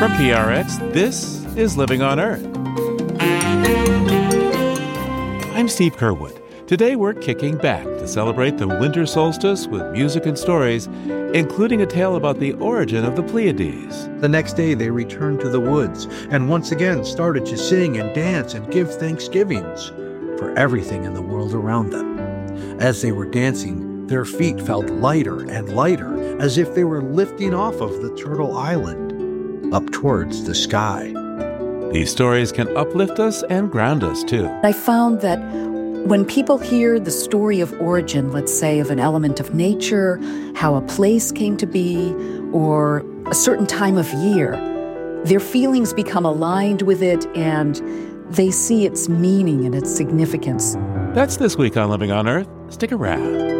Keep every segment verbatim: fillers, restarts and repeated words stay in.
From P R X, this is Living on Earth. I'm Steve Curwood. Today we're kicking back to celebrate the winter solstice with music and stories, including a tale about the origin of the Pleiades. The next day they returned to the woods and once again started to sing and dance and give thanksgivings for everything in the world around them. As they were dancing, their feet felt lighter and lighter, as if they were lifting off of the Turtle Island up towards the sky. These stories can uplift us and ground us, too. I found that when people hear the story of origin, let's say of an element of nature, how a place came to be, or a certain time of year, their feelings become aligned with it and they see its meaning and its significance. That's this week on Living on Earth. Stick around.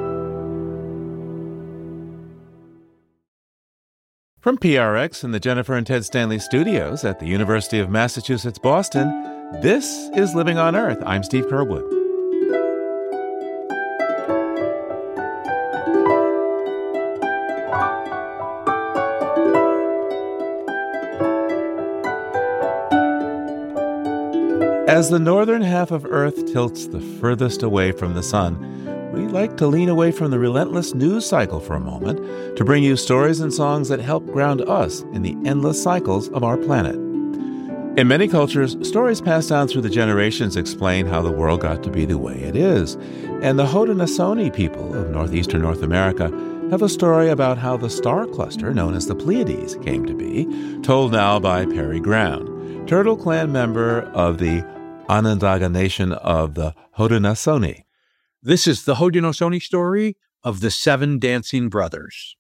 From P R X and the Jennifer and Ted Stanley studios at the University of Massachusetts, Boston, this is Living on Earth. I'm Steve Curwood. As the northern half of Earth tilts the furthest away from the sun, we like to lean away from the relentless news cycle for a moment to bring you stories and songs that help ground us in the endless cycles of our planet. In many cultures, stories passed down through the generations explain how the world got to be the way it is. And the Haudenosaunee people of northeastern North America have a story about how the star cluster known as the Pleiades came to be, told now by Perry Ground, Turtle Clan member of the Onondaga Nation of the Haudenosaunee. This is the Haudenosaunee story of the Seven Dancing Brothers.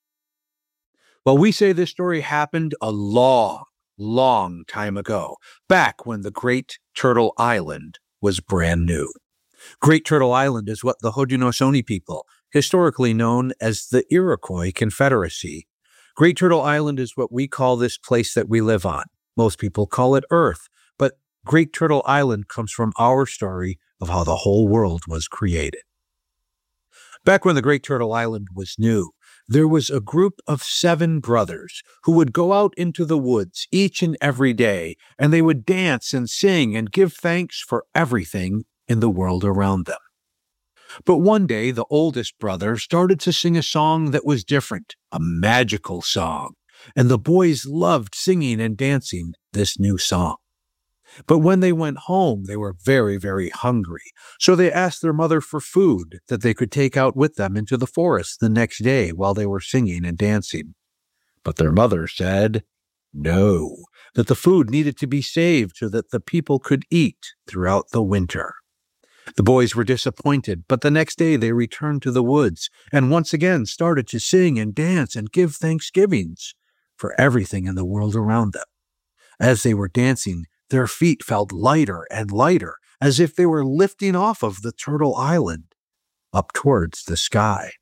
Well, we say this story happened a long, long time ago, back when the Great Turtle Island was brand new. Great Turtle Island is what the Haudenosaunee people, historically known as the Iroquois Confederacy. Great Turtle Island is what we call this place that we live on. Most people call it Earth, but Great Turtle Island comes from our story of how the whole world was created. Back when the Great Turtle Island was new, there was a group of seven brothers who would go out into the woods each and every day, and they would dance and sing and give thanks for everything in the world around them. But one day, the oldest brother started to sing a song that was different, a magical song, and the boys loved singing and dancing this new song. But when they went home, they were very, very hungry, so they asked their mother for food that they could take out with them into the forest the next day while they were singing and dancing. But their mother said no, that the food needed to be saved so that the people could eat throughout the winter. The boys were disappointed, but the next day they returned to the woods and once again started to sing and dance and give thanksgivings for everything in the world around them. As they were dancing, their feet felt lighter and lighter, as if they were lifting off of the Turtle Island up towards the sky.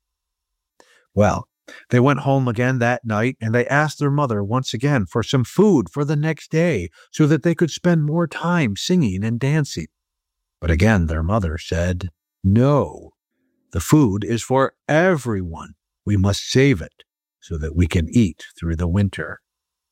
Well, they went home again that night, and they asked their mother once again for some food for the next day so that they could spend more time singing and dancing. But again, their mother said, no, the food is for everyone. We must save it so that we can eat through the winter.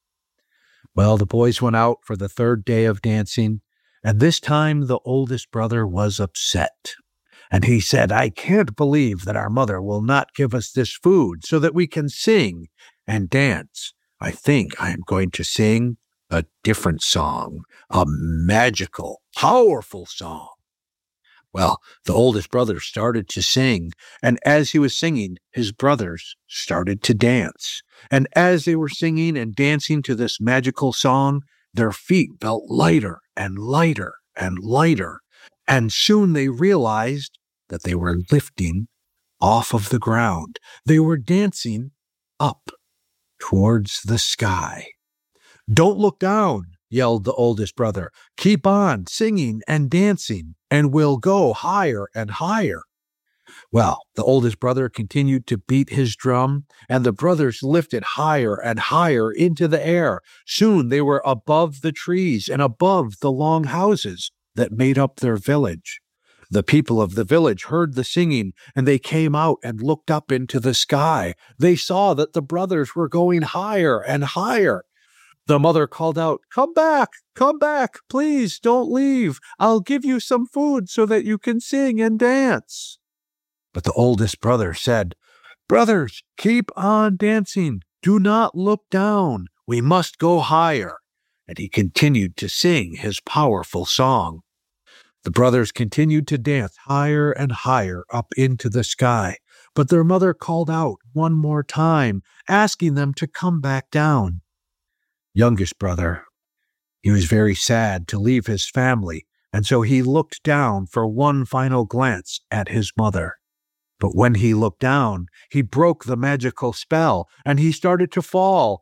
Well, the boys went out for the third day of dancing, and this time the oldest brother was upset. And he said, I can't believe that our mother will not give us this food so that we can sing and dance. I think I am going to sing a different song, a magical, powerful song. Well, the oldest brother started to sing, and as he was singing, his brothers started to dance. And as they were singing and dancing to this magical song, their feet felt lighter and lighter and lighter. And soon they realized that they were lifting off of the ground. They were dancing up towards the sky. Don't look down, yelled the oldest brother. Keep on singing and dancing, and we'll go higher and higher. Well, the oldest brother continued to beat his drum, and the brothers lifted higher and higher into the air. Soon they were above the trees and above the long houses that made up their village. The people of the village heard the singing, and they came out and looked up into the sky. They saw that the brothers were going higher and higher. The mother called out, "Come back, come back, please don't leave. I'll give you some food so that you can sing and dance." But the oldest brother said, "Brothers, keep on dancing. Do not look down. We must go higher." And he continued to sing his powerful song. The brothers continued to dance higher and higher up into the sky, but their mother called out one more time, asking them to come back down. Youngest brother, he was very sad to leave his family, and so he looked down for one final glance at his mother. But when he looked down, he broke the magical spell, and he started to fall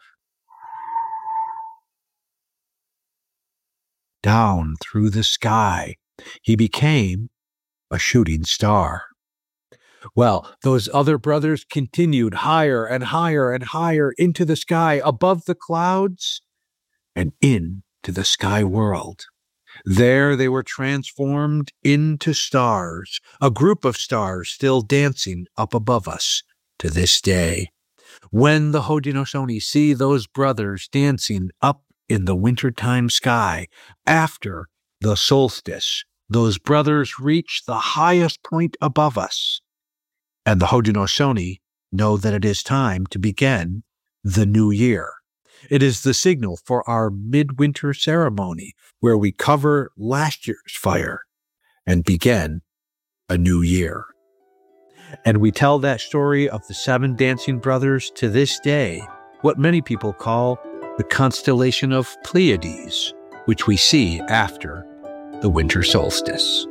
down through the sky. He became a shooting star. Well, those other brothers continued higher and higher and higher into the sky, above the clouds, and into the sky world. There they were transformed into stars, a group of stars still dancing up above us to this day. When the Haudenosaunee see those brothers dancing up in the wintertime sky, after the solstice, those brothers reach the highest point above us, and the Haudenosaunee know that it is time to begin the new year. It is the signal for our midwinter ceremony, where we cover last year's fire and begin a new year. And we tell that story of the seven dancing brothers to this day, what many people call the constellation of Pleiades, which we see after the winter solstice.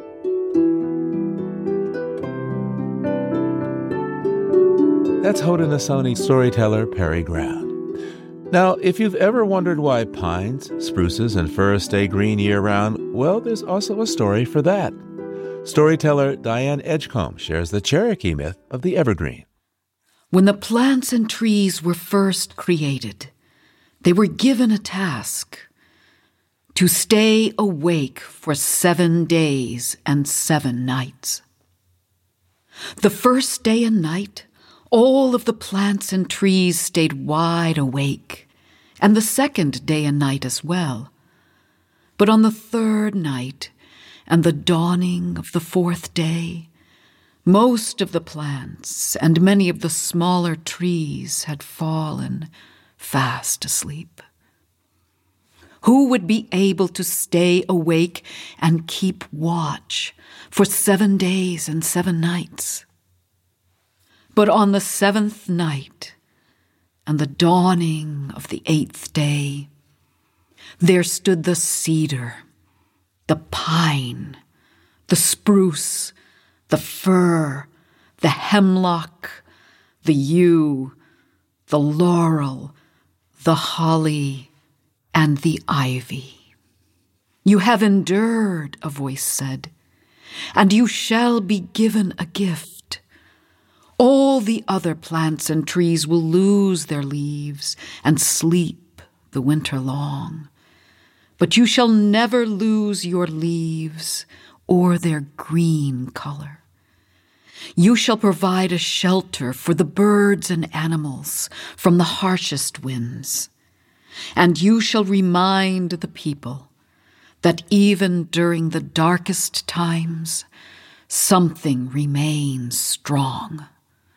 That's Haudenosaunee storyteller Perry Ground. Now, if you've ever wondered why pines, spruces, and firs stay green year-round, well, there's also a story for that. Storyteller Diane Edgecombe shares the Cherokee myth of the evergreen. When the plants and trees were first created, they were given a task: to stay awake for seven days and seven nights. The first day and night, all of the plants and trees stayed wide awake, and the second day and night as well. But on the third night and the dawning of the fourth day, most of the plants and many of the smaller trees had fallen fast asleep. Who would be able to stay awake and keep watch for seven days and seven nights? But on the seventh night and the dawning of the eighth day, there stood the cedar, the pine, the spruce, the fir, the hemlock, the yew, the laurel, the holly, and the ivy. "You have endured," a voice said, "and you shall be given a gift. All the other plants and trees will lose their leaves and sleep the winter long, but you shall never lose your leaves or their green color. You shall provide a shelter for the birds and animals from the harshest winds, and you shall remind the people that even during the darkest times, something remains strong.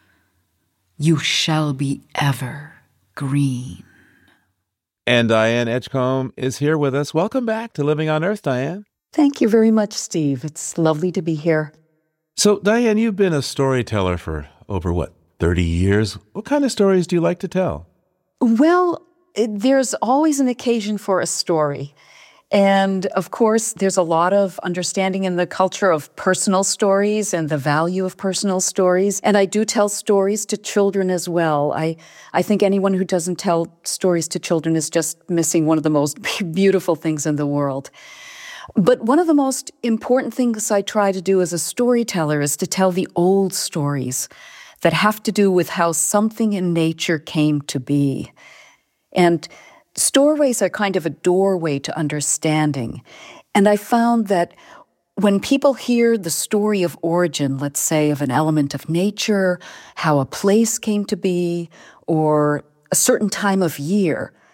You shall be ever green." And Diane Edgecombe is here with us. Welcome back to Living on Earth, Diane. Thank you very much, Steve. It's lovely to be here. So, Diane, you've been a storyteller for over, what, thirty years? What kind of stories do you like to tell? Well, it, there's always an occasion for a story. And of course, there's a lot of understanding in the culture of personal stories and the value of personal stories. And I do tell stories to children as well. I, I think anyone who doesn't tell stories to children is just missing one of the most beautiful things in the world. But one of the most important things I try to do as a storyteller is to tell the old stories that have to do with how something in nature came to be. And stories are kind of a doorway to understanding. And I found that when people hear the story of origin, let's say, of an element of nature, how a place came to be, or a certain time of year,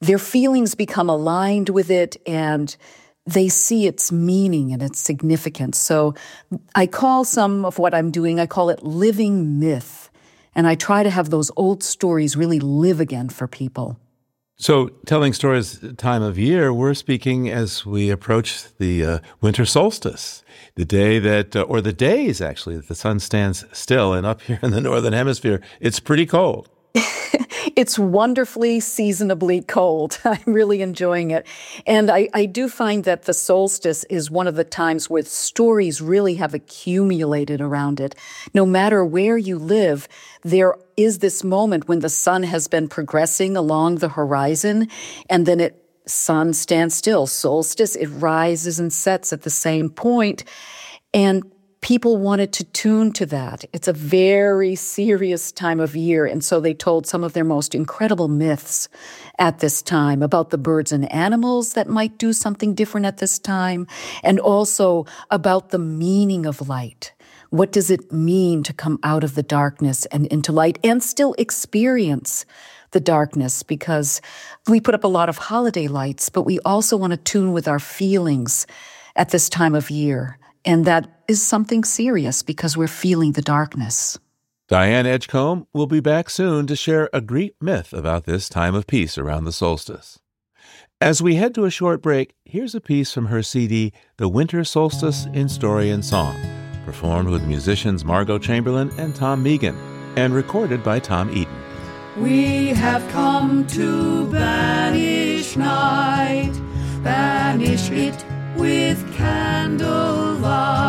their feelings become aligned with it, and they see its meaning and its significance. So I call some of what I'm doing, I call it living myth. And I try to have those old stories really live again for people. So telling stories time of year, we're speaking as we approach the uh, winter solstice, the day that, uh, or the days actually, that the sun stands still. And up here in the Northern Hemisphere, it's pretty cold. It's wonderfully seasonably cold. I'm really enjoying it. And I, I do find that the solstice is one of the times where stories really have accumulated around it. No matter where you live, there is this moment when the sun has been progressing along the horizon, and then it sun stands still. Solstice, it rises and sets at the same point. And people wanted to tune to that. It's a very serious time of year, and so they told some of their most incredible myths at this time about the birds and animals that might do something different at this time, and also about the meaning of light. What does it mean to come out of the darkness and into light and still experience the darkness? Because we put up a lot of holiday lights, but we also want to tune with our feelings at this time of year. And that is something serious because we're feeling the darkness. Diane Edgecombe will be back soon to share a Greek myth about this time of peace around the solstice. As we head to a short break, here's a piece from her C D, The Winter Solstice in Story and Song, performed with musicians Margot Chamberlain and Tom Megan, and recorded by Tom Eaton. We have come to banish night, banish it with candlelight.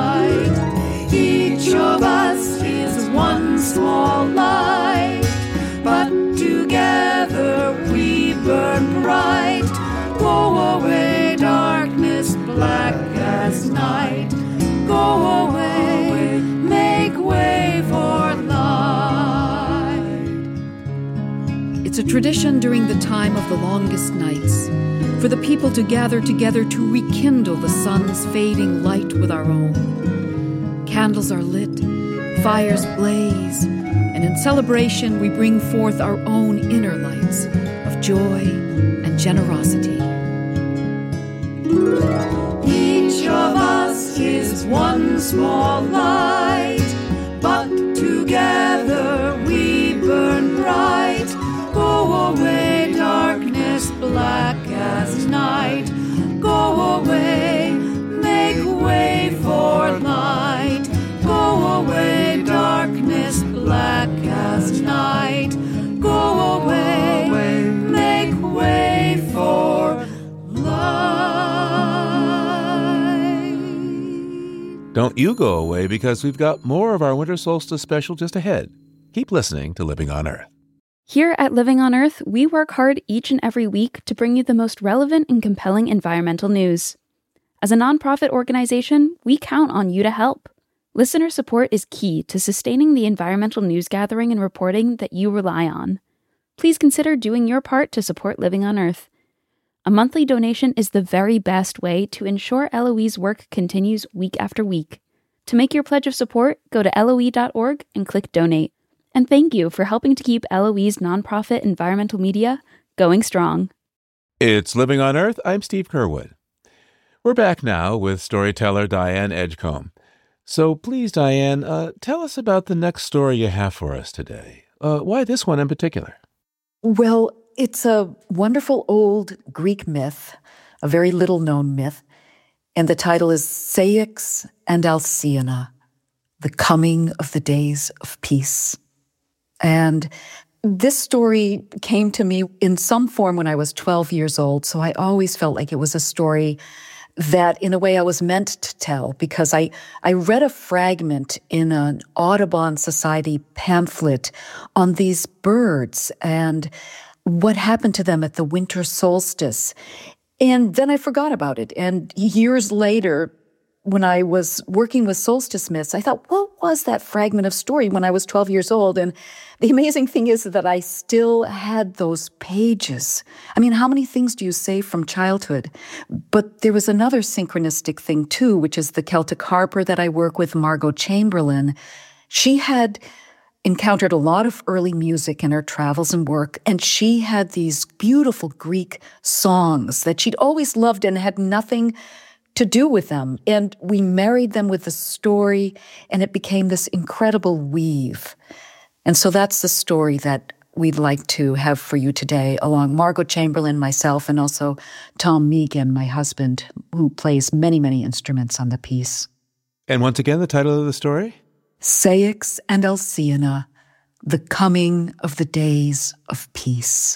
Each of us is one small light, but together we burn bright. Go away, darkness black as night. Go away, make way for light. It's a tradition during the time of the longest nights for the people to gather together to rekindle the sun's fading light with our own. Candles are lit, fires blaze, and in celebration we bring forth our own inner lights of joy and generosity. Each of us is one small light, but together we burn bright. Go away, darkness black as night. Go away, make way for light. Go away, darkness black as night. Go away, make way for light. Don't you go away, because we've got more of our Winter Solstice special just ahead. Keep listening to Living on Earth. Here at Living on Earth, we work hard each and every week to bring you the most relevant and compelling environmental news. As a nonprofit organization, we count on you to help. Listener support is key to sustaining the environmental news gathering and reporting that you rely on. Please consider doing your part to support Living on Earth. A monthly donation is the very best way to ensure L O E's work continues week after week. To make your pledge of support, go to L O E dot org and click Donate. And thank you for helping to keep L O E's nonprofit environmental media going strong. It's Living on Earth. I'm Steve Curwood. We're back now with storyteller Diane Edgecombe. So please, Diane, uh, tell us about the next story you have for us today. Uh, why this one in particular? Well, it's a wonderful old Greek myth, a very little-known myth, and the title is Ceyx and Alcyone, The Coming of the Days of Peace. And this story came to me in some form when I was twelve years old, so I always felt like it was a story that, in a way, I was meant to tell, because I, I read a fragment in an Audubon Society pamphlet on these birds and what happened to them at the winter solstice. And then I forgot about it. And years later, when I was working with solstice myths, I thought, what was that fragment of story when I was twelve years old? And the amazing thing is that I still had those pages. I mean, how many things do you say from childhood? But there was another synchronistic thing too, which is the Celtic harper that I work with, Margot Chamberlain. She had encountered a lot of early music in her travels and work, and she had these beautiful Greek songs that she'd always loved and had nothing to do with them. And we married them with the story, and it became this incredible weave. And so that's the story that we'd like to have for you today, along Margot Chamberlain, myself, and also Tom Meegan, my husband, who plays many, many instruments on the piece. And once again, the title of the story? Ceyx and Alcyone, the coming of the days of peace.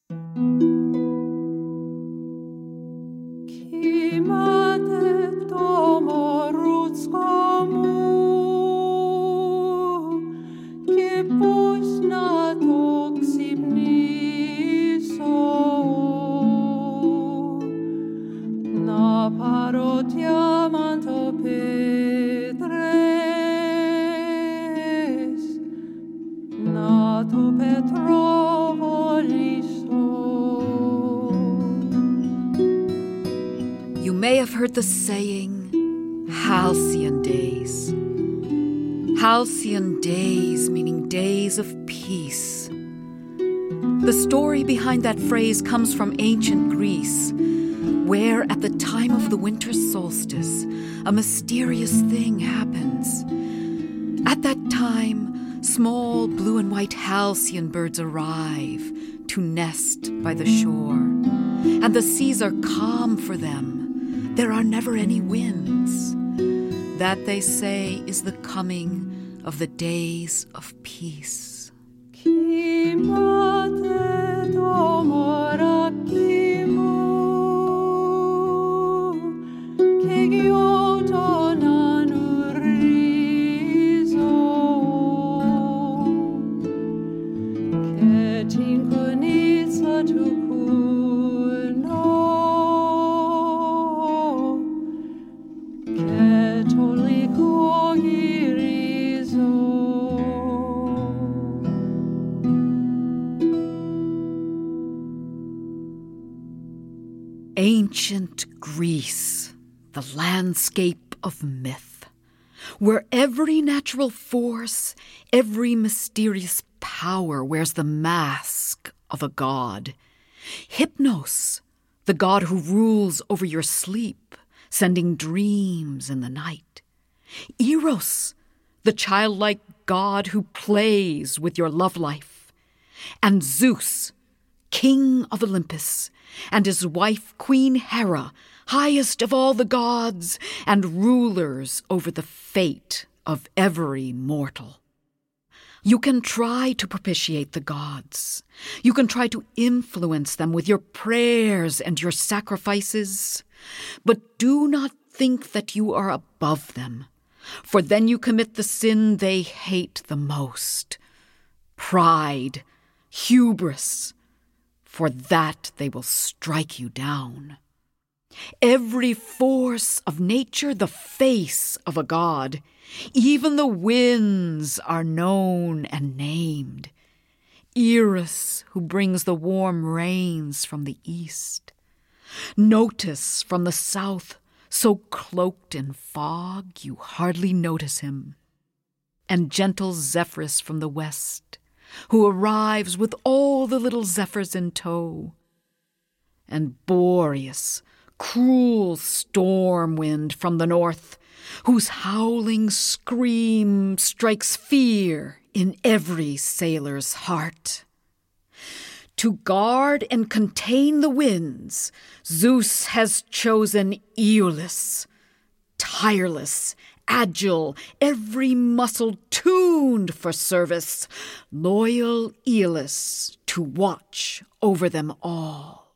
You may have heard the saying, halcyon days. Halcyon days, meaning days of peace. The story behind that phrase comes from ancient Greece, where at the time of the winter solstice, a mysterious thing happens. At that time, small blue and white halcyon birds arrive to nest by the shore, and the seas are calm for them. There are never any winds. That, they say, is the coming of the days of peace. Ancient Greece, the landscape of myth, where every natural force, every mysterious power wears the mask of a god. Hypnos, the god who rules over your sleep, sending dreams in the night. Eros, the childlike god who plays with your love life. And Zeus, king of Olympus, and his wife Queen Hera, highest of all the gods and rulers over the fate of every mortal. You can try to propitiate the gods. You can try to influence them with your prayers and your sacrifices. But do not think that you are above them, for then you commit the sin they hate the most. Pride, hubris, for that they will strike you down. Every force of nature, the face of a god. Even the winds are known and named. Eris, who brings the warm rains from the east. Notice from the south, so cloaked in fog you hardly notice him. And gentle Zephyrus from the west, who arrives with all the little zephyrs in tow. And Boreas, cruel storm wind from the north, whose howling scream strikes fear in every sailor's heart. To guard and contain the winds, Zeus has chosen Aeolus, tireless, agile, every muscle tuned for service, loyal Aeolus to watch over them all.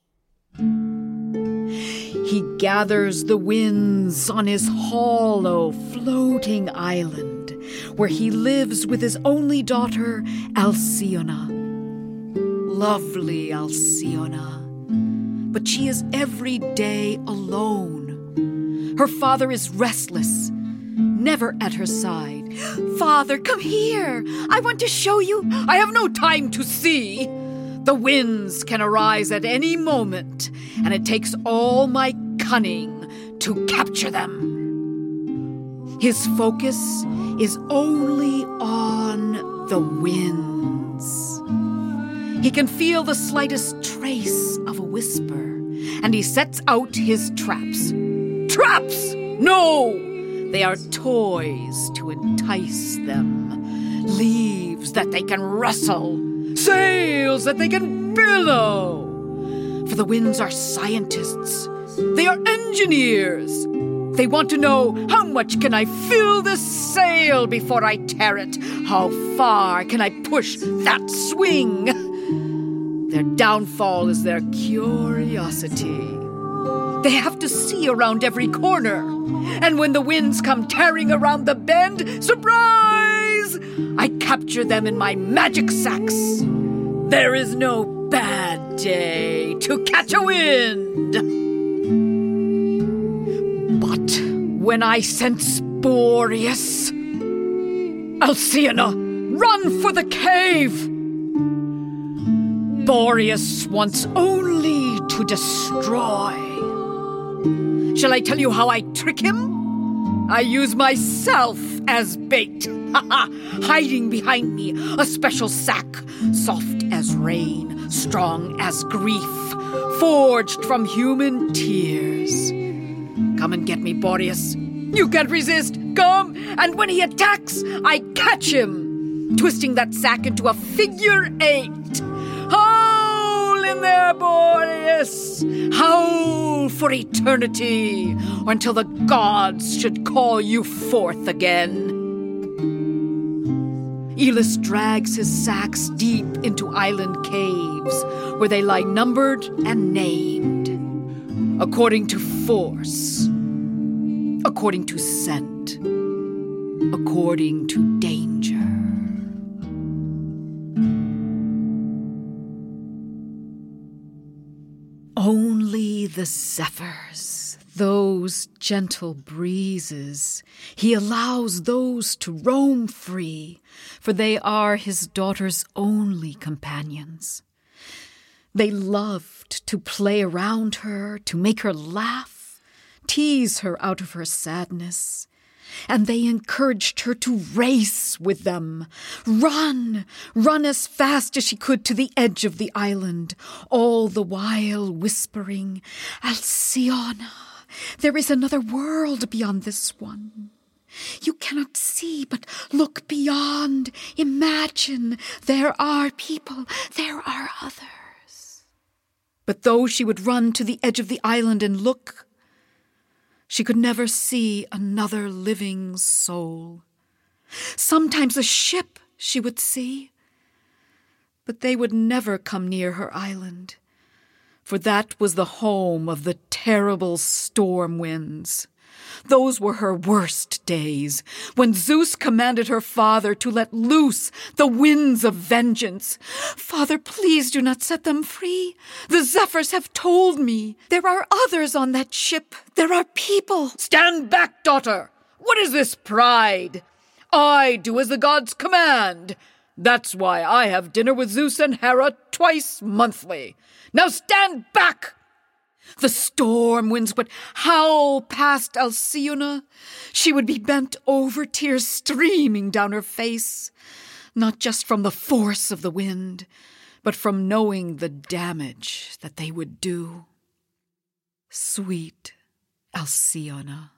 He gathers the winds on his hollow, floating island, where he lives with his only daughter, Alcyone. Lovely Alcyone, but she is every day alone. Her father is restless, never at her side. Father, come here. I want to show you. I have no time to see. The winds can arise at any moment, and it takes all my cunning to capture them. His focus is only on the winds. He can feel the slightest trace of a whisper, and he sets out his traps. Traps! No! They are toys to entice them. Leaves that they can rustle. Sails that they can billow. For the winds are scientists. They are engineers. They want to know, how much can I fill this sail before I tear it? How far can I push that swing? Their downfall is their curiosity. They have to see around every corner. And when the winds come tearing around the bend, surprise! I capture them in my magic sacks. There is no bad day to catch a wind. But when I sense Boreas, Alcyone, run for the cave! Boreas wants only to destroy. Shall I tell you how I trick him? I use myself as bait. Hiding behind me a special sack, soft as rain, strong as grief, forged from human tears. Come and get me, Boreas. You can't resist. Come, and when he attacks, I catch him, twisting that sack into a figure eight. Howl in there, Boreas! Howl for eternity, or until the gods should call you forth again. Aeolus drags his sacks deep into island caves, where they lie numbered and named, according to force, according to scent, according to danger. Only the zephyrs, those gentle breezes, he allows those to roam free, for they are his daughter's only companions. They loved to play around her, to make her laugh, tease her out of her sadness, and they encouraged her to race with them. Run, run as fast as she could to the edge of the island, all the while whispering, Alcyone, there is another world beyond this one. You cannot see, but look beyond. Imagine there are people, there are others. But though she would run to the edge of the island and look, she could never see another living soul. Sometimes a ship she would see, but they would never come near her island, for that was the home of the terrible storm winds. Those were her worst days, when Zeus commanded her father to let loose the winds of vengeance. Father, please do not set them free. The zephyrs have told me there are others on that ship. There are people. Stand back, daughter. What is this pride? I do as the gods command. That's why I have dinner with Zeus and Hera twice monthly. Now stand back. The storm winds would howl past Alcyone. She would be bent over, tears streaming down her face, not just from the force of the wind, but from knowing the damage that they would do. Sweet Alcyone.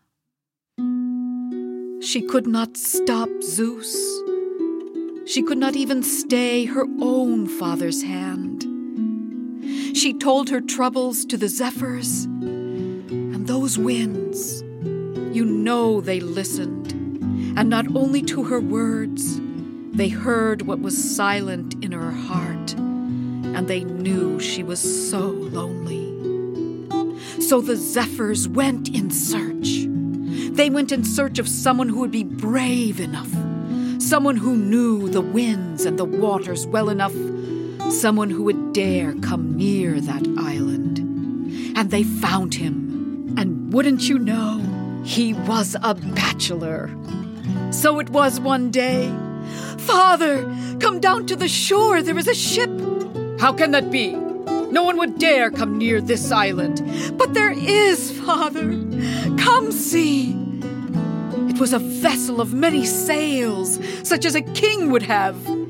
She could not stop Zeus. She could not even stay her own father's hand. She told her troubles to the zephyrs, and those winds, you know they listened, and not only to her words, they heard what was silent in her heart, and they knew she was so lonely. So the zephyrs went in search. They went in search of someone who would be brave enough, someone who knew the winds and the waters well enough, someone who would dare come near that island. And they found him, and wouldn't you know, he was a bachelor. So it was one day, Father, come down to the shore, there is a ship. How can that be? No one would dare come near this island. But there is, Father. Come see. It was a vessel of many sails, such as a king would have.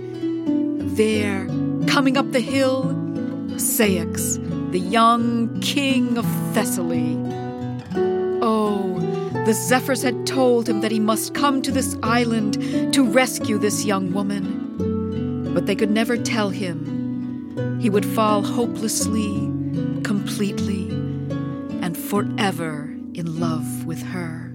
there, coming up the hill, Ceyx, the young king of Thessaly. Oh, the Zephyrs had told him that he must come to this island to rescue this young woman. But they could never tell him. He would fall hopelessly, completely, and forever in love with her.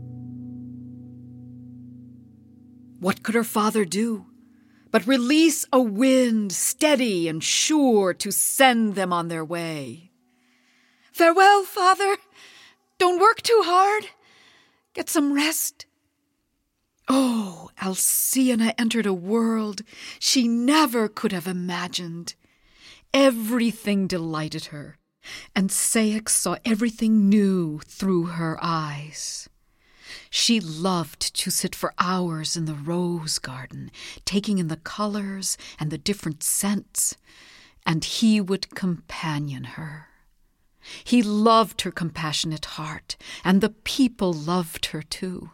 What could her father do but release a wind steady and sure to send them on their way? Farewell, father. Don't work too hard. Get some rest. Oh, Alcyone entered a world she never could have imagined. Everything delighted her, and Ceyx saw everything new through her eyes. She loved to sit for hours in the rose garden, taking in the colors and the different scents, and he would companion her. He loved her compassionate heart, and the people loved her too.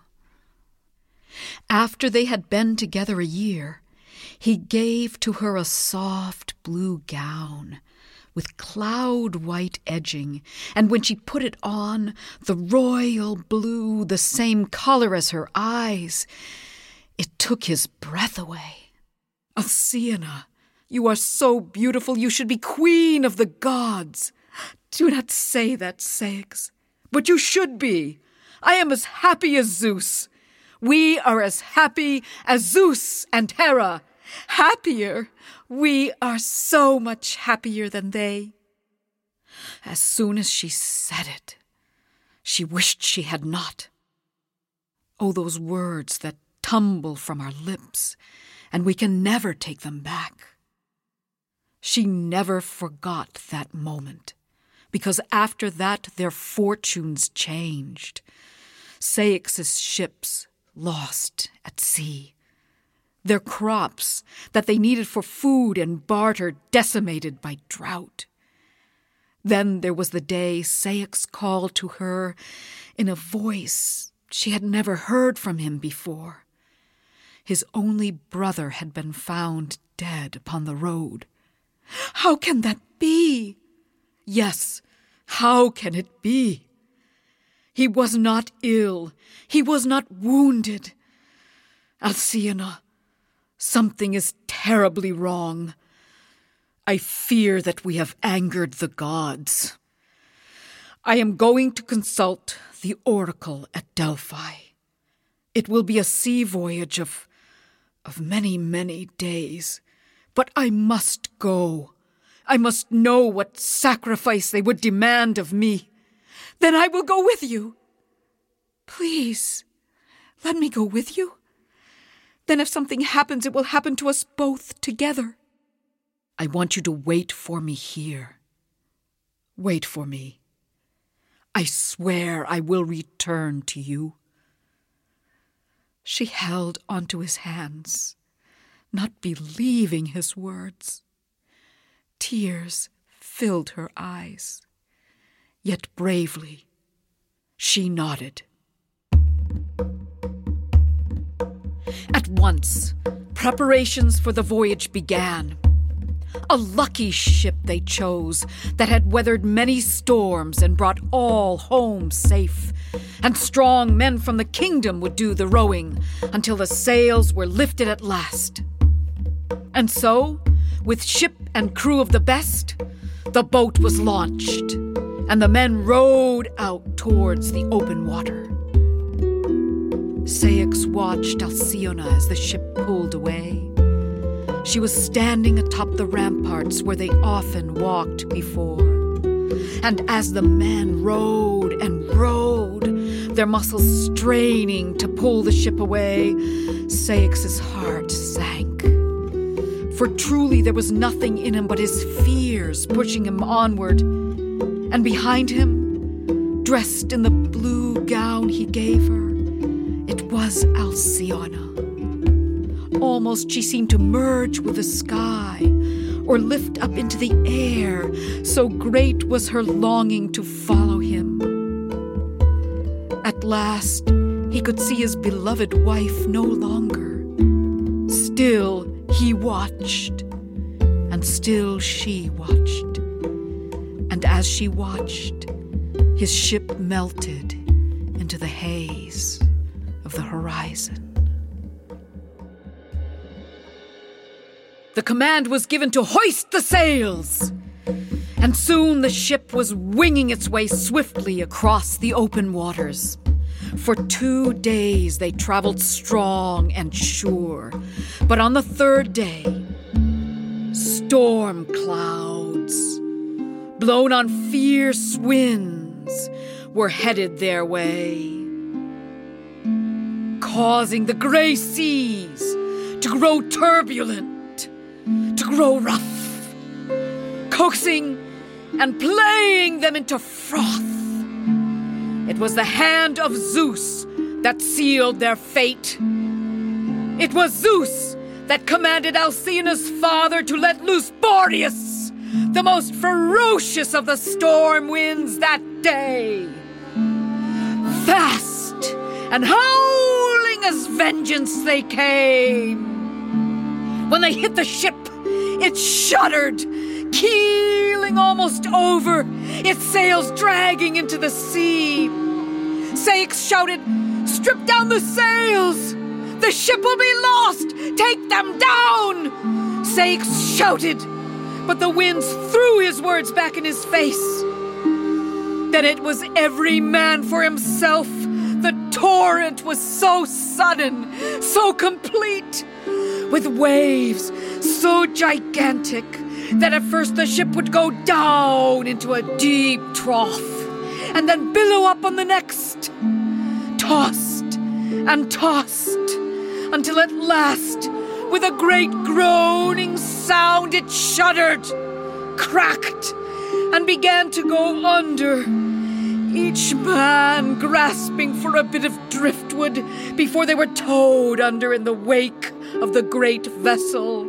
After they had been together a year, he gave to her a soft blue gown with cloud-white edging, and when she put it on, the royal blue, the same color as her eyes, it took his breath away. Alcyone, you are so beautiful, you should be queen of the gods. Do not say that, Ceyx, but you should be. I am as happy as Zeus. We are as happy as Zeus and Hera. Happier. We are so much happier than they. As soon as she said it, she wished she had not. Oh, those words that tumble from our lips, and we can never take them back. She never forgot that moment, because after that their fortunes changed. Ceyx's ships lost at sea. Their crops that they needed for food and barter decimated by drought. Then there was the day Ceyx called to her in a voice she had never heard from him before. His only brother had been found dead upon the road. How can that be? Yes, how can it be? He was not ill. He was not wounded. Alcyone, something is terribly wrong. I fear that we have angered the gods. I am going to consult the oracle at Delphi. It will be a sea voyage of, of many, many days, but I must go. I must know what sacrifice they would demand of me. Then I will go with you. Please, let me go with you. Then if something happens, it will happen to us both together. I want you to wait for me here. Wait for me. I swear I will return to you. She held onto his hands, not believing his words. Tears filled her eyes. Yet bravely, she nodded. At once, preparations for the voyage began. A lucky ship they chose that had weathered many storms and brought all home safe, and strong men from the kingdom would do the rowing until the sails were lifted at last. And so, with ship and crew of the best, the boat was launched, and the men rowed out towards the open water. Ceyx watched Alcyone as the ship pulled away. She was standing atop the ramparts where they often walked before. And as the men rowed and rowed, their muscles straining to pull the ship away, Ceyx's heart sank. For truly there was nothing in him but his fears pushing him onward. And behind him, dressed in the blue gown he gave her, it was Alcyone. Almost she seemed to merge with the sky or lift up into the air, so great was her longing to follow him. At last, he could see his beloved wife no longer. Still, he watched, and still she watched. And as she watched, his ship melted into the haze of the horizon. The command was given to hoist the sails, and soon the ship was winging its way swiftly across the open waters. For two days they traveled strong and sure, but on the third day, storm clouds, blown on fierce winds, were headed their way, causing the gray seas to grow turbulent, to grow rough, coaxing and playing them into froth. It was the hand of Zeus that sealed their fate. It was Zeus that commanded Alcyone's father to let loose Boreas, the most ferocious of the storm winds that day. Fast and howling as vengeance they came. When they hit the ship, it shuddered, keeling almost over, its sails dragging into the sea. Ceyx shouted, "Strip down the sails! The ship will be lost! Take them down!" Ceyx shouted, but the winds threw his words back in his face. Then it was every man for himself. The torrent was so sudden, so complete, with waves so gigantic that at first the ship would go down into a deep trough and then billow up on the next, tossed and tossed, until at last, with a great groaning sound, it shuddered, cracked, and began to go under, each man grasping for a bit of driftwood before they were towed under in the wake of the great vessel.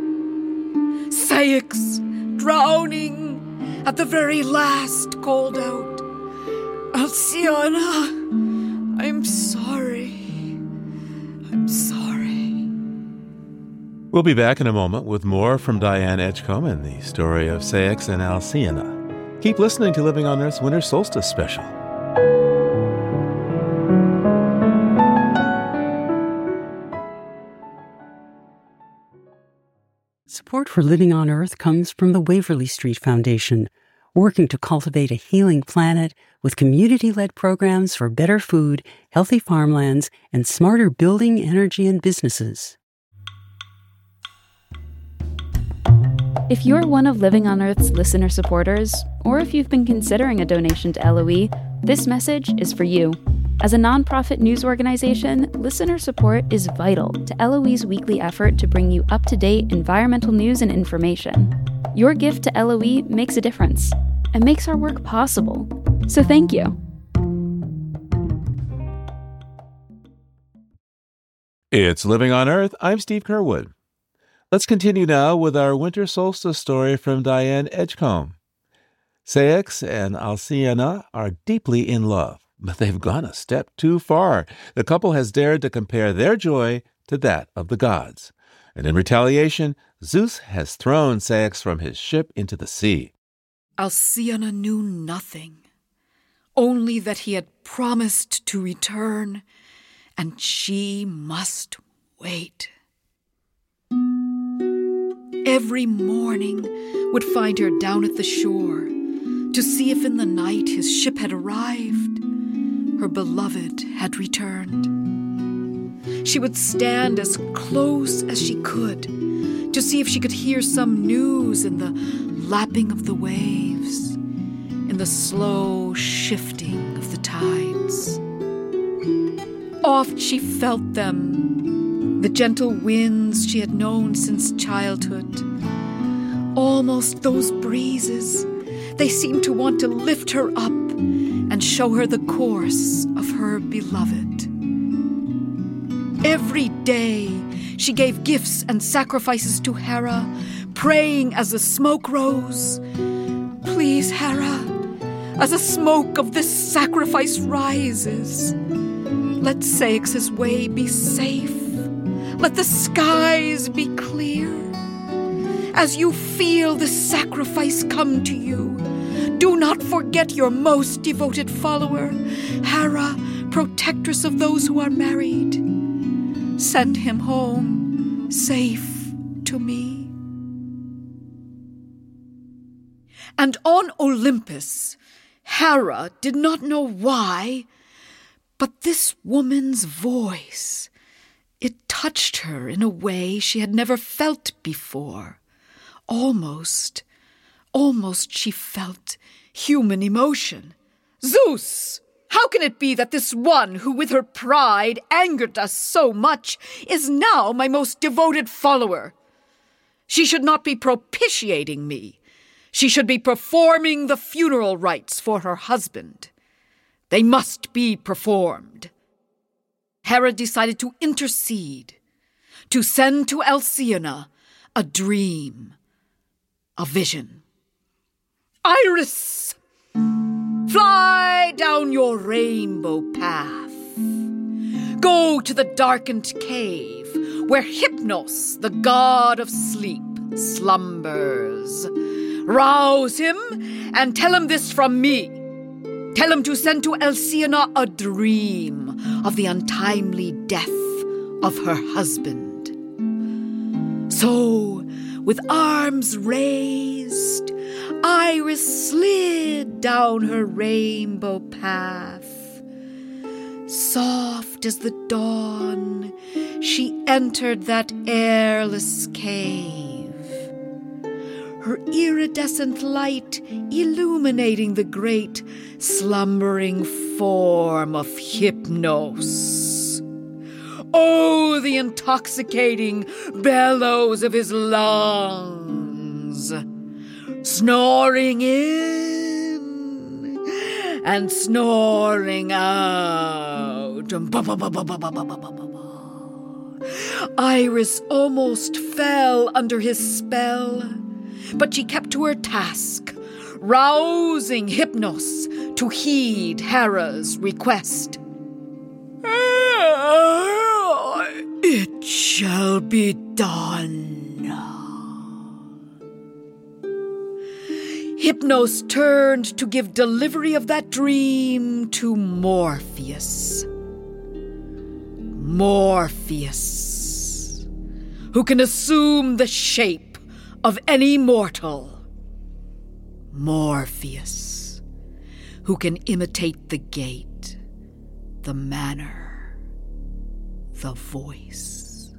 Ceyx, drowning, at the very last called out, "Alcyone, I'm sorry. I'm sorry." We'll be back in a moment with more from Diane Edgecombe and the story of Ceyx and Alcyone. Keep listening to Living on Earth's Winter Solstice Special. Support for Living on Earth comes from the Waverly Street Foundation, working to cultivate a healing planet with community-led programs for better food, healthy farmlands, and smarter building, energy, and businesses. If you're one of Living on Earth's listener supporters, or if you've been considering a donation to L O E, this message is for you. As a nonprofit news organization, listener support is vital to L O E's weekly effort to bring you up-to-date environmental news and information. Your gift to L O E makes a difference and makes our work possible. So thank you. It's Living on Earth. I'm Steve Curwood. Let's continue now with our winter solstice story from Diane Edgecombe. Ceyx and Alcyone are deeply in love, but they've gone a step too far. The couple has dared to compare their joy to that of the gods. And in retaliation, Zeus has thrown Ceyx from his ship into the sea. Alcyone knew nothing, only that he had promised to return, and she must wait. Every morning would find her down at the shore to see if in the night his ship had arrived, her beloved had returned. She would stand as close as she could to see if she could hear some news in the lapping of the waves, in the slow shifting of the tides. Oft she felt them, the gentle winds she had known since childhood. Almost those breezes, they seemed to want to lift her up and show her the course of her beloved. Every day she gave gifts and sacrifices to Hera, praying as the smoke rose, "Please, Hera, as the smoke of this sacrifice rises, let Ceyx's way be safe. Let the skies be clear. as you feel the sacrifice come to you, do not forget your most devoted follower, Hera, protectress of those who are married. Send him home, safe to me. And on Olympus, Hera did not know why, but this woman's voice, it touched her in a way she had never felt before. Almost, almost she felt human emotion. Zeus! How can it be that this one who with her pride angered us so much is now my most devoted follower? She should not be propitiating me. She should be performing the funeral rites for her husband. They must be performed. Hera decided to intercede, to send to Alcyone a dream, a vision. Iris! Fly down your rainbow path. Go to the darkened cave where Hypnos, the god of sleep, slumbers. Rouse him and tell him this from me. Tell him to send to Alcyone a dream of the untimely death of her husband. So, with arms raised, Iris slid down her rainbow path. Soft as the dawn, she entered that airless cave, her iridescent light illuminating the great slumbering form of Hypnos. Oh, the intoxicating bellows of his lungs, snoring in and snoring out. Iris almost fell under his spell, but she kept to her task, rousing Hypnos to heed Hera's request. It shall be done. Hypnos turned to give delivery of that dream to Morpheus. Morpheus, who can assume the shape of any mortal. Morpheus, who can imitate the gait, the manner, the voice.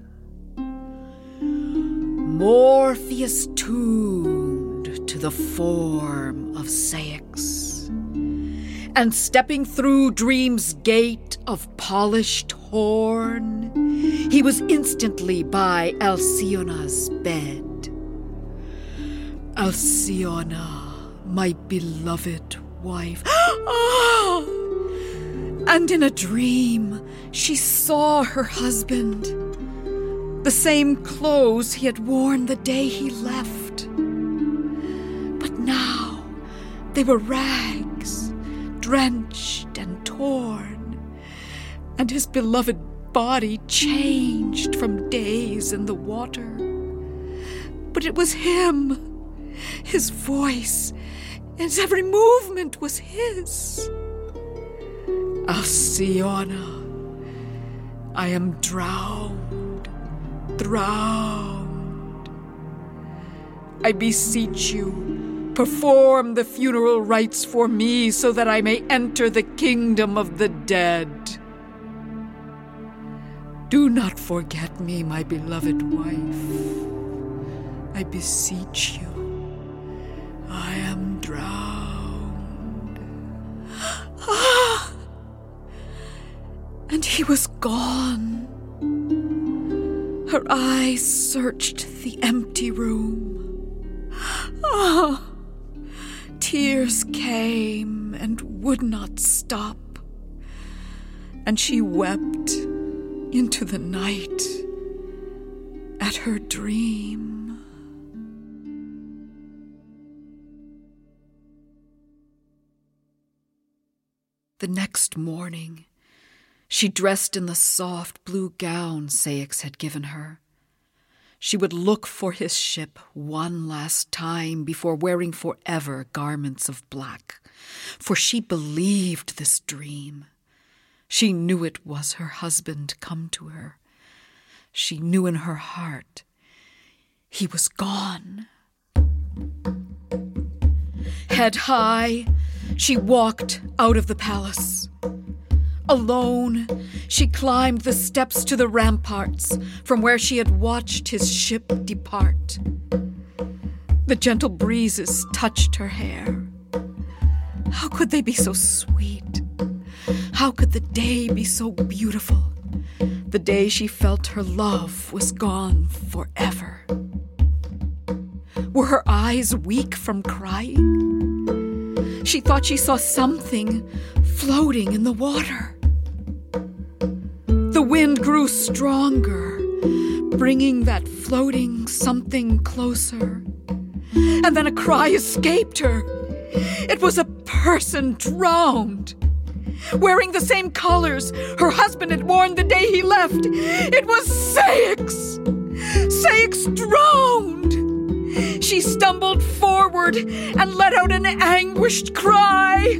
Morpheus tuned to the form of Ceyx, and stepping through Dream's gate of polished horn, he was instantly by Alcyone's bed. Alcyone, my beloved wife. Oh! And in a dream, she saw her husband, the same clothes he had worn the day he left. But now they were rags, drenched and torn, and his beloved body changed from days in the water. But it was him. His voice, his every movement was his. Alcyone, I am drowned, drowned. I beseech you, perform the funeral rites for me so that I may enter the kingdom of the dead. Do not forget me, my beloved wife. I beseech you. I am drowned. Ah! And he was gone. Her eyes searched the empty room. Ah! Tears came and would not stop. And she wept into the night at her dream. The next morning, she dressed in the soft blue gown Ceyx had given her. She would look for his ship one last time before wearing forever garments of black, for she believed this dream. She knew it was her husband come to her. She knew in her heart he was gone. Head high, she walked out of the palace. Alone, she climbed the steps to the ramparts from where she had watched his ship depart. The gentle breezes touched her hair. How could they be so sweet? How could the day be so beautiful? The day she felt her love was gone forever. Were her eyes weak from crying? She thought she saw something floating in the water. The wind grew stronger, bringing that floating something closer. And then a cry escaped her. It was a person drowned, wearing the same colors her husband had worn the day he left. It was Ceyx! Ceyx drowned! She stumbled forward and let out an anguished cry.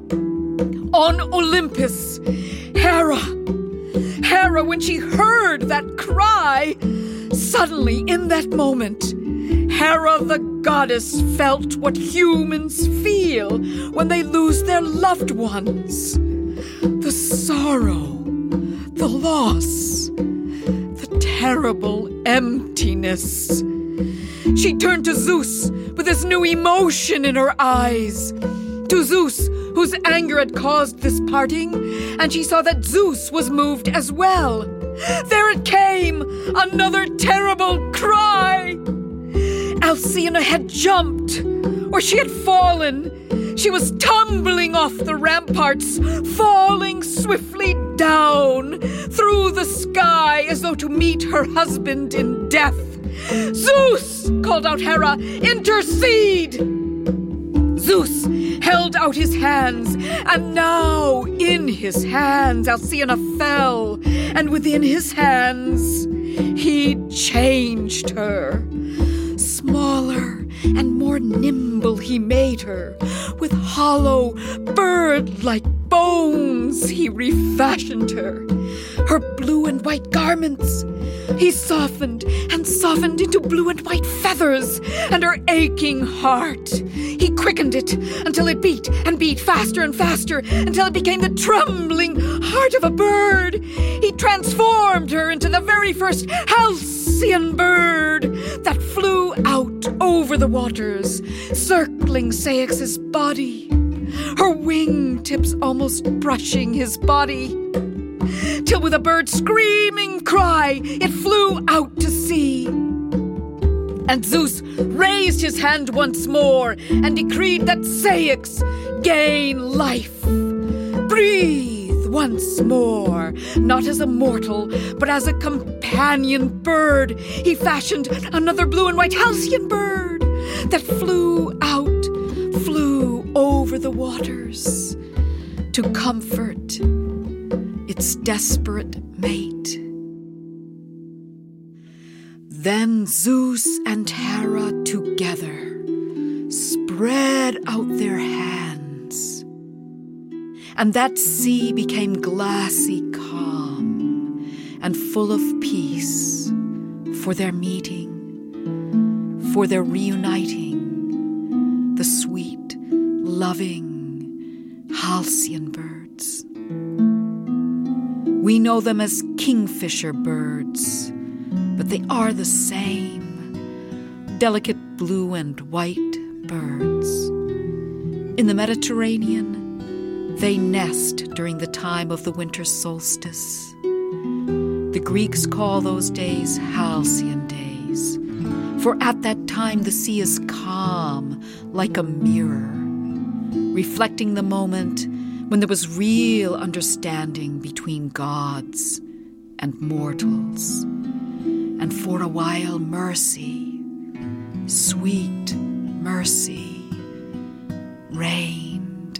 On Olympus, Hera, Hera, when she heard that cry, suddenly in that moment, Hera the goddess felt what humans feel when they lose their loved ones. The sorrow, the loss, the terrible emptiness. She turned to Zeus with this new emotion in her eyes. To Zeus, whose anger had caused this parting, and she saw that Zeus was moved as well. There it came, another terrible cry. Alcmena had jumped, or she had fallen. She was tumbling off the ramparts, falling swiftly down through the sky as though to meet her husband in death. Zeus, called out Hera, intercede! Zeus held out his hands, and now in his hands Alcmena fell, and within his hands he changed her. Smaller and more nimble he made her. With hollow, bird-like bones he refashioned her. Her blue and white garments he softened and softened into blue and white feathers, and her aching heart he quickened it until it beat and beat faster and faster until it became the trembling heart of a bird. He transformed her into the very first halcyon bird that flew out over the waters, circling Ceyx's body, her wingtips almost brushing his body, till with a bird screaming cry, it flew out to sea. And Zeus raised his hand once more and decreed that Ceyx gain life. Breathe once more, not as a mortal, but as a companion bird. He fashioned another blue and white halcyon bird that flew out, flew over the waters to comfort its desperate mate. Then Zeus and Hera together spread out their hands, and that sea became glassy calm and full of peace for their meeting, for their reuniting, the sweet, loving halcyon birds. We know them as kingfisher birds, but they are the same, delicate blue and white birds. In the Mediterranean, they nest during the time of the winter solstice. The Greeks call those days halcyon days, for at that time the sea is calm like a mirror, reflecting the moment when there was real understanding between gods and mortals. And for a while mercy, sweet mercy, reigned.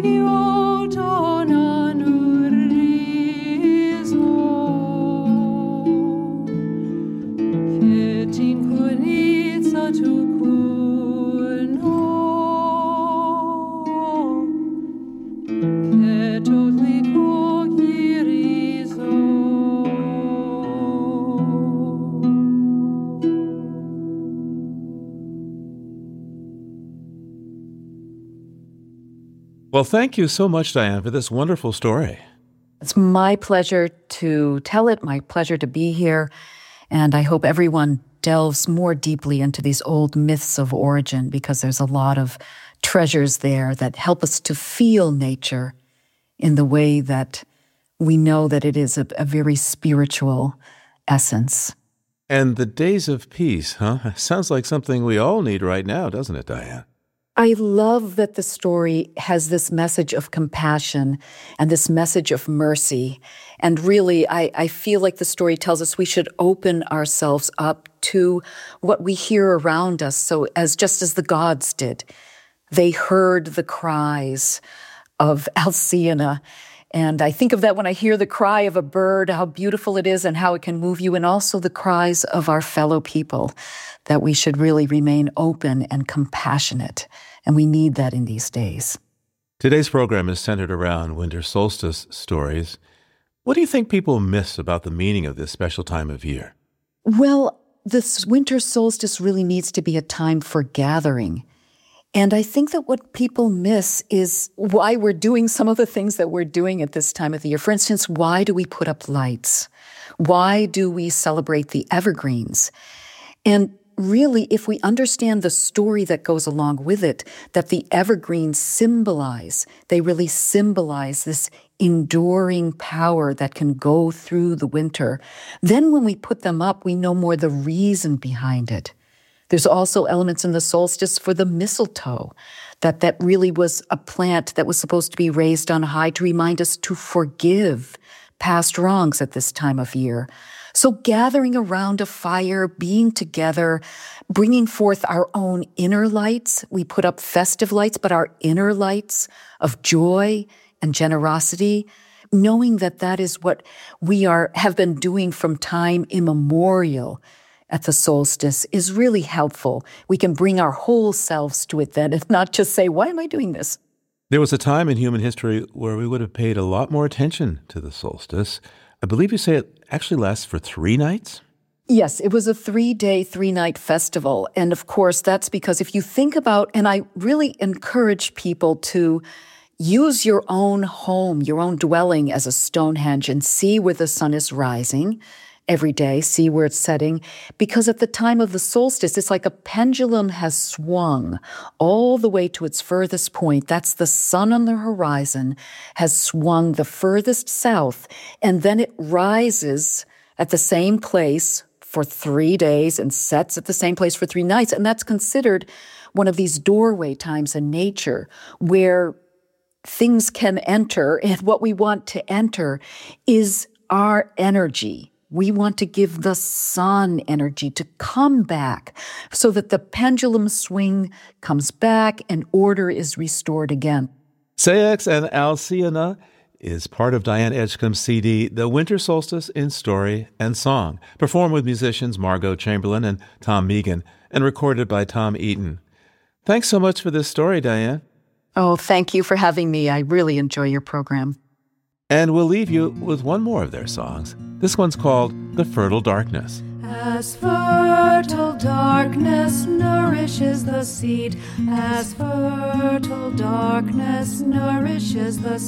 Well, thank you so much, Diane, for this wonderful story. It's my pleasure to tell it, my pleasure to be here, and I hope everyone delves more deeply into these old myths of origin, because there's a lot of treasures there that help us to feel nature in the way that we know that it is a, a very spiritual essence. And the days of peace, huh? Sounds like something we all need right now, doesn't it, Diane? I love that the story has this message of compassion and this message of mercy. And really, I, I feel like the story tells us we should open ourselves up to what we hear around us. So as just as the gods did, they heard the cries of Alcyone. And I think of that when I hear the cry of a bird, how beautiful it is and how it can move you, and also the cries of our fellow people, that we should really remain open and compassionate. And we need that in these days. Today's program is centered around winter solstice stories. What do you think people miss about the meaning of this special time of year? Well, this winter solstice really needs to be a time for gathering. And I think that what people miss is why we're doing some of the things that we're doing at this time of the year. For instance, why do we put up lights? Why do we celebrate the evergreens? And really, if we understand the story that goes along with it, that the evergreens symbolize, they really symbolize this enduring power that can go through the winter, then when we put them up, we know more the reason behind it. There's also elements in the solstice for the mistletoe, that that really was a plant that was supposed to be raised on high to remind us to forgive past wrongs at this time of year. So gathering around a fire, being together, bringing forth our own inner lights. We put up festive lights, but our inner lights of joy and generosity, knowing that that is what we are have been doing from time immemorial at the solstice is really helpful. We can bring our whole selves to it then, and not just say, why am I doing this? There was a time in human history where we would have paid a lot more attention to the solstice. I believe you say it actually lasts for three nights? Yes, it was a three-day, three-night festival. And of course, that's because if you think about, and I really encourage people to use your own home, your own dwelling as a Stonehenge, and see where the sun is rising every day, see where it's setting, because at the time of the solstice, it's like a pendulum has swung all the way to its furthest point. That's the sun on the horizon has swung the furthest south, and then it rises at the same place for three days and sets at the same place for three nights. And that's considered one of these doorway times in nature where things can enter, and what we want to enter is our energy. We want to give the sun energy to come back so that the pendulum swing comes back and order is restored again. Ceyx and Alcyone is part of Diane Edgecombe's C D, The Winter Solstice in Story and Song, performed with musicians Margot Chamberlain and Tom Megan, and recorded by Tom Eaton. Thanks so much for this story, Diane. Oh, thank you for having me. I really enjoy your program. And we'll leave you with one more of their songs. This one's called The Fertile Darkness. As fertile darkness nourishes the seed, as fertile darkness nourishes the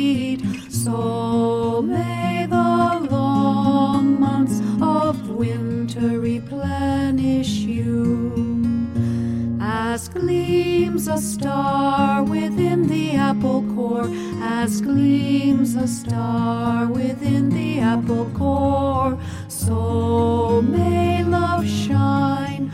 seed, so may the long months of winter replenish you. As gleams a star within the apple core, as gleams a star within the apple core, so may love shine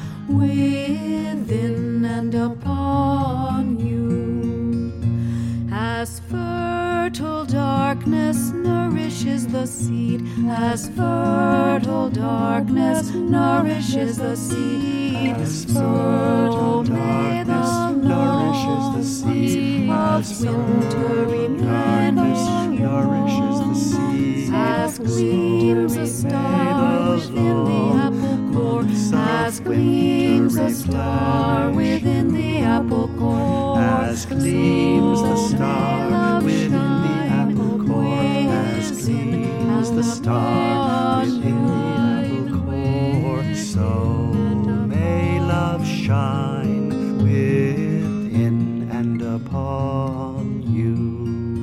within and upon you. As fertile dark darkness nourishes the seed, as fertile darkness nourishes the seed, as fertile darkness nourishes the seed, as wintry darkness nourishes the seed, as gleams a star within the apple core, as gleams a star within the apple core, as gleams the star within the apple core, as gleams the star within the apple core, so may love shine within and upon you.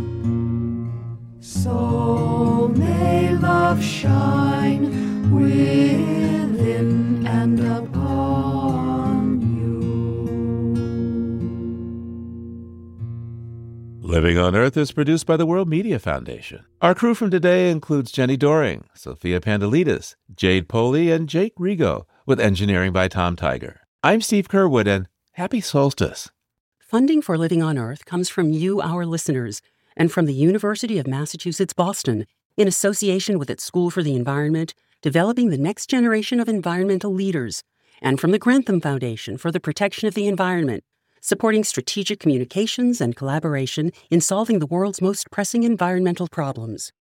So may love shine within and upon you. Living on Earth is produced by the World Media Foundation. Our crew from today includes Jenny Doring, Sophia Pandelides, Jade Poley, and Jake Rigo, with engineering by Tom Tiger. I'm Steve Curwood, and happy solstice. Funding for Living on Earth comes from you, our listeners, and from the University of Massachusetts, Boston, in association with its School for the Environment, developing the next generation of environmental leaders, and from the Grantham Foundation for the Protection of the Environment, supporting strategic communications and collaboration in solving the world's most pressing environmental problems.